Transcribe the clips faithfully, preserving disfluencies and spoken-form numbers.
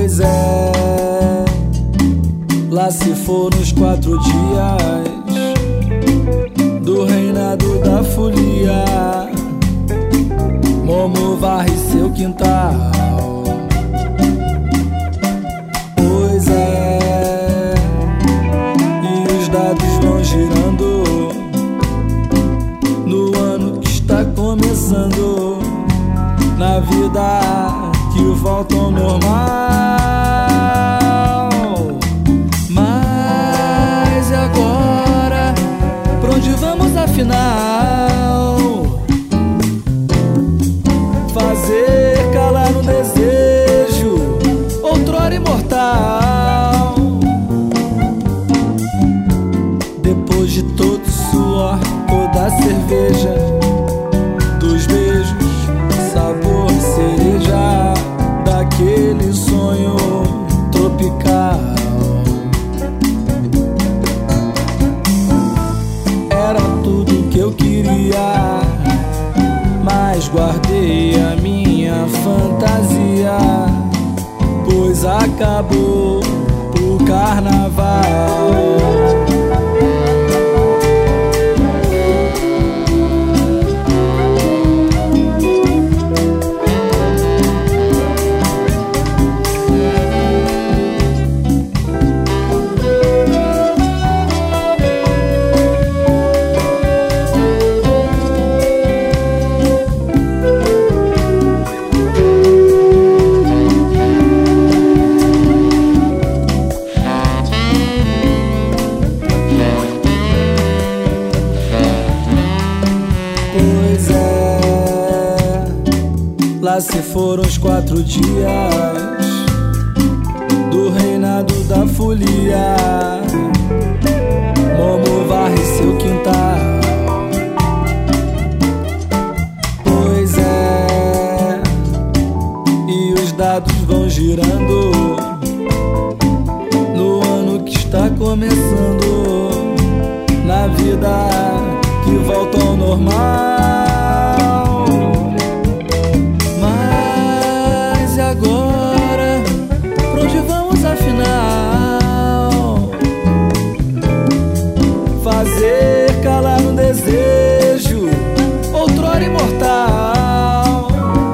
Pois é, lá se foram os quatro dias do reinado da folia. Momo varre seu quintal. Pois é, e os dados vão girando no ano que está começando, na vida que volta ao normal. Mas e agora? Pra onde vamos afinal? Fazer calar um desejo outrora imortal. Depois de todo suor, toda a cerveja, dos beijos, sabor cereja, daquele sonho tropical. Era tudo que eu queria, mas guardei a minha fantasia, pois acabou o carnaval. Pois é, lá se foram os quatro dias do reinado da folia. Momo varre seu quintal. Pois é, e os dados vão girando no ano que está começando, na vida que volta ao normal. Mas e agora? Pra onde vamos afinal? Fazer calar um desejo outrora imortal.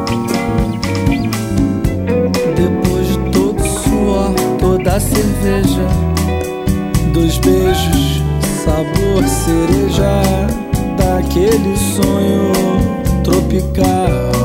Depois de todo suor, toda a cerveja, dos beijos, sabor cereja, daquele sonho tropical.